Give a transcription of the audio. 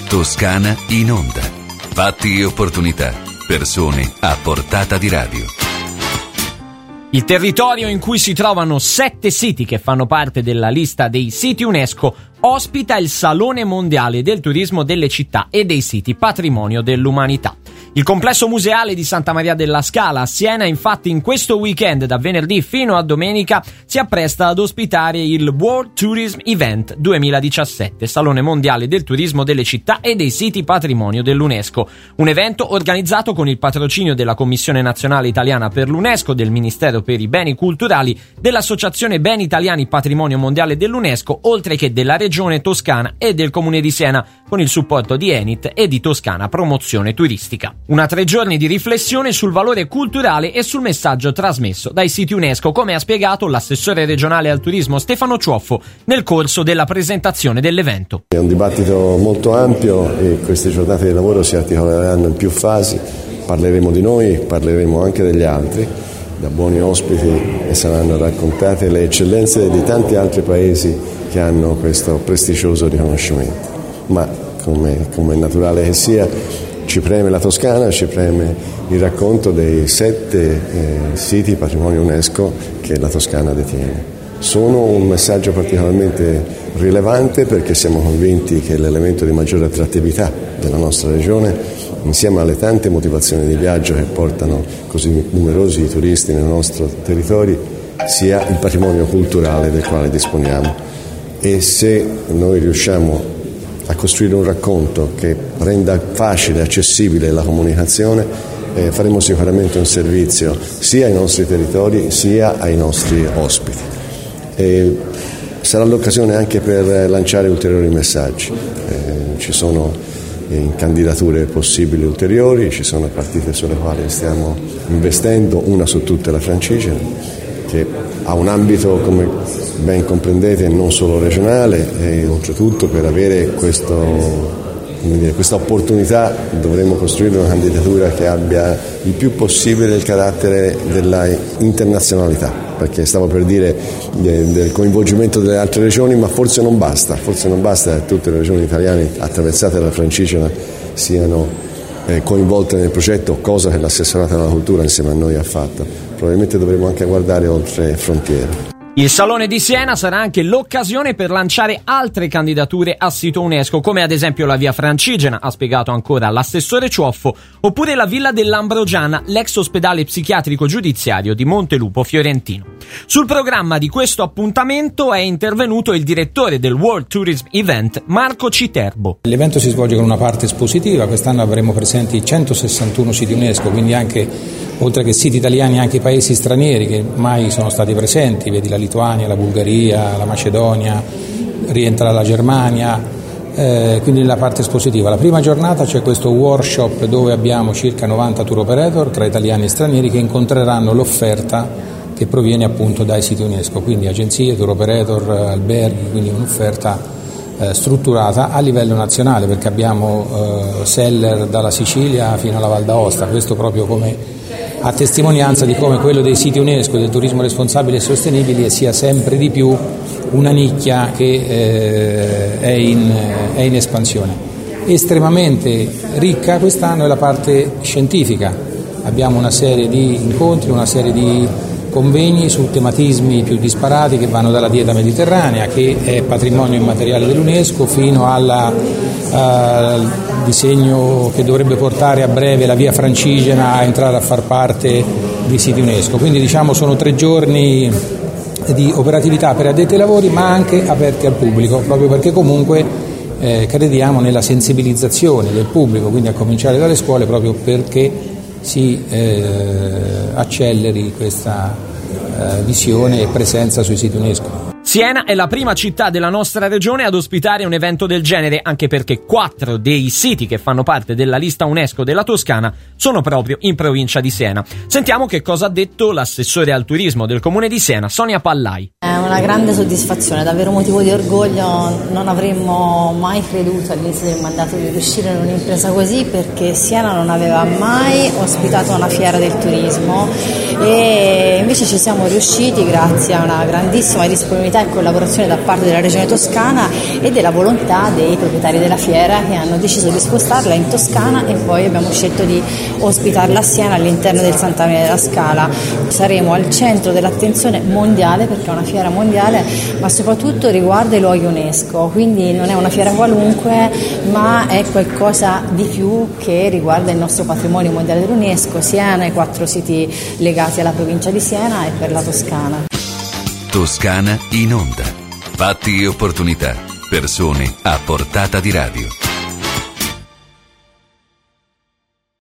Toscana in onda. Fatti e opportunità. Persone a portata di radio. Il territorio in cui si trovano 7 siti che fanno parte della lista dei siti UNESCO ospita il Salone Mondiale del Turismo delle Città e dei Siti Patrimonio dell'Umanità. Il complesso museale di Santa Maria della Scala a Siena, infatti, in questo weekend, da venerdì fino a domenica, si appresta ad ospitare il World Tourism Event 2017, Salone Mondiale del Turismo delle Città e dei Siti Patrimonio dell'UNESCO. Un evento organizzato con il patrocinio della Commissione Nazionale Italiana per l'UNESCO, del Ministero per i Beni Culturali, dell'Associazione Beni Italiani Patrimonio Mondiale dell'UNESCO, oltre che della Regione Toscana e del Comune di Siena, con il supporto di Enit e di Toscana Promozione Turistica. Una 3 giorni di riflessione sul valore culturale e sul messaggio trasmesso dai siti UNESCO, come ha spiegato l'assessore regionale al turismo Stefano Ciuoffo nel corso della presentazione dell'evento. È un dibattito molto ampio e queste giornate di lavoro si articoleranno in più fasi. Parleremo di noi, parleremo anche degli altri, da buoni ospiti, e saranno raccontate le eccellenze di tanti altri paesi che hanno questo prestigioso riconoscimento. Ma come è naturale che sia, ci preme la Toscana, ci preme il racconto dei 7 siti patrimonio UNESCO che la Toscana detiene. Sono un messaggio particolarmente rilevante perché siamo convinti che l'elemento di maggiore attrattività della nostra regione, insieme alle tante motivazioni di viaggio che portano così numerosi turisti nel nostro territorio, sia il patrimonio culturale del quale disponiamo. E se noi riusciamo a costruire un racconto che renda facile e accessibile la comunicazione, faremo sicuramente un servizio sia ai nostri territori sia ai nostri ospiti. Sarà l'occasione anche per lanciare ulteriori messaggi. Ci sono candidature possibili ulteriori, ci sono partite sulle quali stiamo investendo, una su tutte la Francigena, che ha un ambito, come ben comprendete, non solo regionale, e oltretutto per avere questa opportunità dovremo costruire una candidatura che abbia il più possibile il carattere della internazionalità, perché stavo per dire del coinvolgimento delle altre regioni, ma forse non basta che tutte le regioni italiane attraversate dalla Francigena siano coinvolte nel progetto, cosa che l'assessorato alla cultura insieme a noi ha fatto. Probabilmente dovremo anche guardare oltre frontiere. Il Salone di Siena sarà anche l'occasione per lanciare altre candidature a sito UNESCO, come ad esempio la Via Francigena, ha spiegato ancora l'assessore Ciuoffo, oppure la Villa dell'Ambrogiana, l'ex ospedale psichiatrico giudiziario di Montelupo Fiorentino. Sul programma di questo appuntamento è intervenuto il direttore del World Tourism Event, Marco Citerbo. L'evento si svolge con una parte espositiva, quest'anno avremo presenti 161 siti UNESCO, quindi anche oltre che siti italiani anche i paesi stranieri che mai sono stati presenti, vedi la Lituania, la Bulgaria, la Macedonia, rientra la Germania, quindi la parte espositiva. La prima giornata c'è questo workshop dove abbiamo circa 90 tour operator tra italiani e stranieri che incontreranno l'offerta che proviene appunto dai siti UNESCO, quindi agenzie, tour operator, alberghi, quindi un'offerta strutturata a livello nazionale, perché abbiamo seller dalla Sicilia fino alla Val d'Aosta, questo proprio come a testimonianza di come quello dei siti UNESCO, del turismo responsabile e sostenibile, sia sempre di più una nicchia che è in espansione. Estremamente ricca quest'anno è la parte scientifica, abbiamo una serie di incontri, una serie di convegni su tematismi più disparati che vanno dalla dieta mediterranea, che è patrimonio immateriale dell'UNESCO, fino al disegno che dovrebbe portare a breve la Via Francigena a entrare a far parte di siti UNESCO. Quindi sono 3 giorni di operatività per addetti ai lavori, ma anche aperti al pubblico, proprio perché comunque crediamo nella sensibilizzazione del pubblico, quindi a cominciare dalle scuole, proprio perché si acceleri questa visione e presenza sui siti UNESCO. Siena è la prima città della nostra regione ad ospitare un evento del genere, anche perché 4 dei siti che fanno parte della lista UNESCO della Toscana sono proprio in provincia di Siena. Sentiamo che cosa ha detto l'assessore al turismo del comune di Siena, Sonia Pallai. È una grande soddisfazione, davvero motivo di orgoglio. Non avremmo mai creduto all'inizio del mandato di riuscire in un'impresa così, perché Siena non aveva mai ospitato una fiera del turismo e invece ci siamo riusciti grazie a una grandissima disponibilità disponibilità e collaborazione da parte della Regione Toscana e della volontà dei proprietari della fiera, che hanno deciso di spostarla in Toscana, e poi abbiamo scelto di ospitarla a Siena all'interno del Sant'Anna della Scala. Saremo al centro dell'attenzione mondiale, perché è una fiera mondiale, ma soprattutto riguarda i luoghi UNESCO, quindi non è una fiera qualunque, ma è qualcosa di più che riguarda il nostro patrimonio mondiale dell'UNESCO, Siena, i 4 siti legati alla provincia di Siena e per la Toscana. Toscana in onda. Fatti e opportunità. Persone a portata di radio.